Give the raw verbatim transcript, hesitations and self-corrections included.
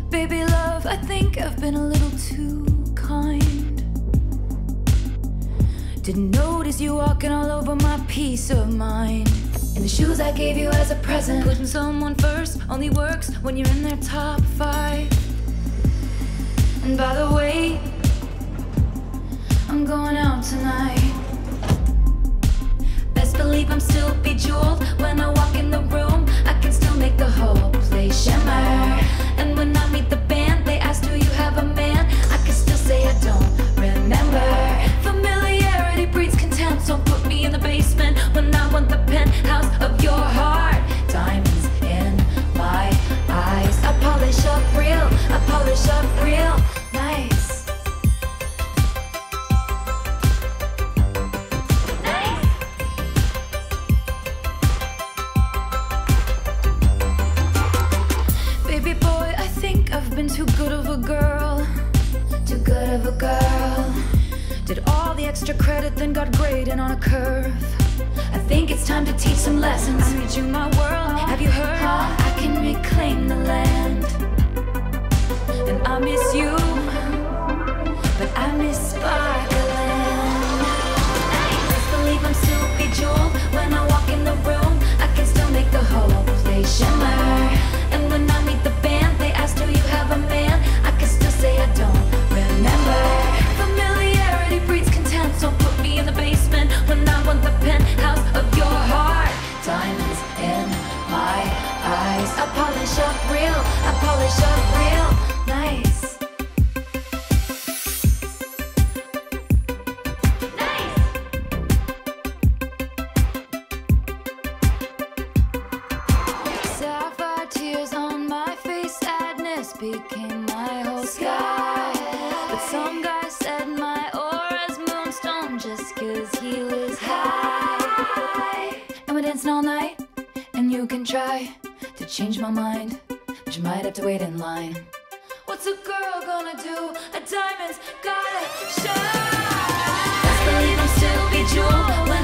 Baby love, I think I've been a little too kind. Didn't notice you walking all over my peace of mind. And the shoes I gave you as a present. Putting someone first only works when you're in their top five. And by the way, I'm going out tonight. Best believe I'm still bejeweled. When I walk in the room, I can still make the whole place shimmer. And when I meet the band, they ask, do you have a man? I can still say I don't remember. Familiarity breeds contempt, so put me in the basement when I want the penthouse of your heart. Diamonds in my eyes. I polish up real, I polish up real nice. Nice. Baby boy, I think I've been too good of a girl. Too good of a girl. Did all the extra credit, then got graded on a curve. I think it's time to teach some lessons. I made you my world, have you heard? I can reclaim the land. And I miss you, but I miss Sparkland. Best believe I'm still bejeweled. When I walk in the room, I can still make the whole place shimmer. And when I meet the band, they ask, do you have a man? I can still say I don't remember. Familiarity breeds contempt, so put me in the basement when I want the penthouse of your heart. Diamonds in my eyes. I polish up real, I polish up real nice. Nice. Sapphire tears on my face, sadness became my whole sky. But some guy said my aura's moonstone just cause he was high. And we're dancing all night, and you can try to change my mind, but you might have to wait in line. What's a girl gonna do? A diamond's gotta shine. Best believe I'm still bejeweled.